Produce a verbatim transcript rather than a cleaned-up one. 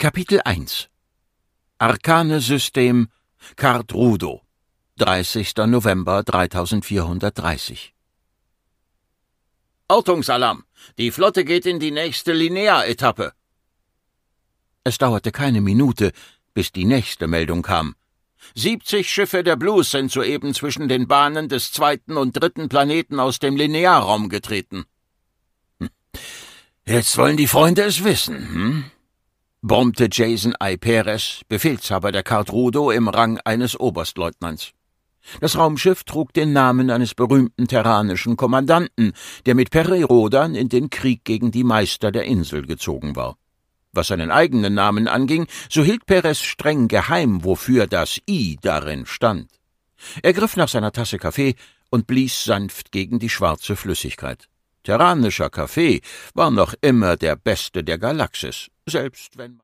Kapitel eins Arkane-System Kardrudo, dreißigster November dreitausendvierhundertdreißig. Ortungsalarm! Die Flotte geht in die nächste Linear-Etappe. Es dauerte keine Minute, bis die nächste Meldung kam. siebzig Schiffe der Blues sind soeben zwischen den Bahnen des zweiten und dritten Planeten aus dem Linearraum getreten. Hm. Jetzt wollen die Freunde es wissen, hm? brummte Jason I. Perez, Befehlshaber der Kardrudo im Rang eines Oberstleutnants. Das Raumschiff trug den Namen eines berühmten terranischen Kommandanten, der mit Peri Rhodan in den Krieg gegen die Meister der Insel gezogen war. Was seinen eigenen Namen anging, so hielt Perez streng geheim, wofür das I darin stand. Er griff nach seiner Tasse Kaffee und blies sanft gegen die schwarze Flüssigkeit. Terranischer Kaffee war noch immer der beste der Galaxis, selbst wenn